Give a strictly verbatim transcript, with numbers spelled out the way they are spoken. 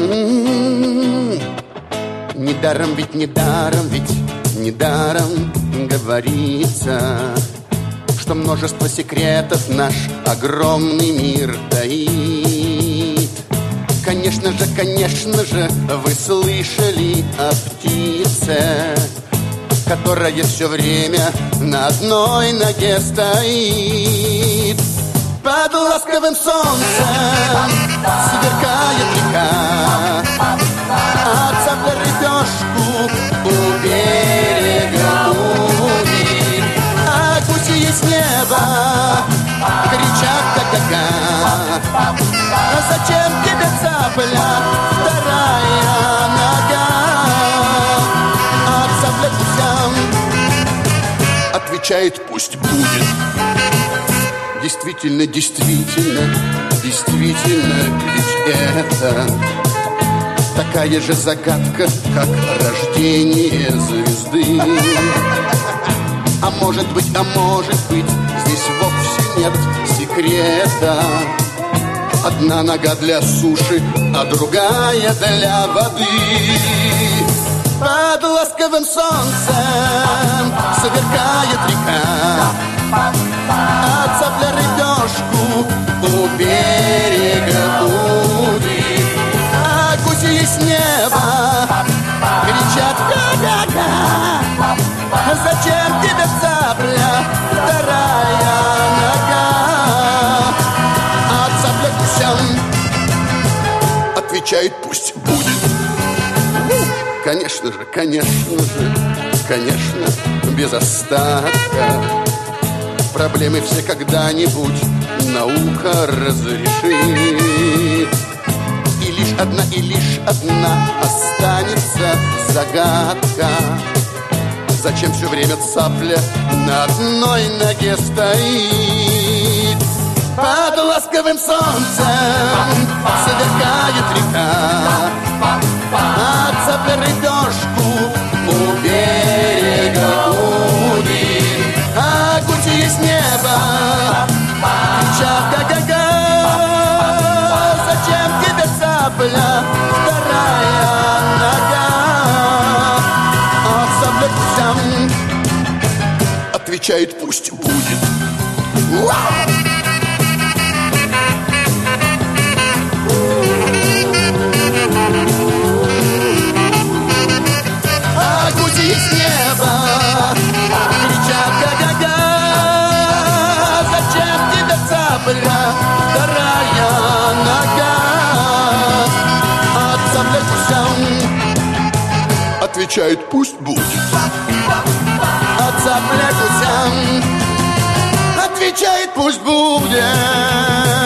М-м-м. Недаром ведь, недаром ведь, недаром говорится, что множество секретов наш огромный мир таит. Конечно же, конечно же, вы слышали о птице, которая все время на одной ноге стоит. Под ласковым солнцем сверкает река, а цапля рыбешку у берега будет. А гуси ей с неба кричат ка-ка-ка. А зачем тебе, цапля, вторая нога? А цапля гусям отвечает: пусть будет. Действительно, действительно, действительно, ведь это такая же загадка, как рождение звезды. А может быть, а может быть, здесь вовсе нет секрета. Одна нога для суши, а другая для воды. Под ласковым солнцем сверкает река, а цапля рыбешку у берега будет. А гуси ей с неба кричат: ка-ка-ка. Зачем тебе, цапля, вторая нога? А цапля гусям отвечает: пусть будет. Конечно же, конечно же, конечно, без остатка. Проблемы все когда-нибудь наука разрешит. И лишь одна, и лишь одна останется загадка: зачем все время цапля на одной ноге стоит? Под ласковым солнцем сверкает река, а цапля рыбешку у берега будет. А гуси ей с неба кричат: ка-ка-ка. Зачем тебе, цапля, вторая нога? А цапля гусям отвечает: пусть будет. Вау! А гуси с неба кричат: ка-ка-ка. Зачем тебе, цапля, вторая нога? А цапля гусям отвечает: пусть будет. А цапля гусям отвечает: пусть будет.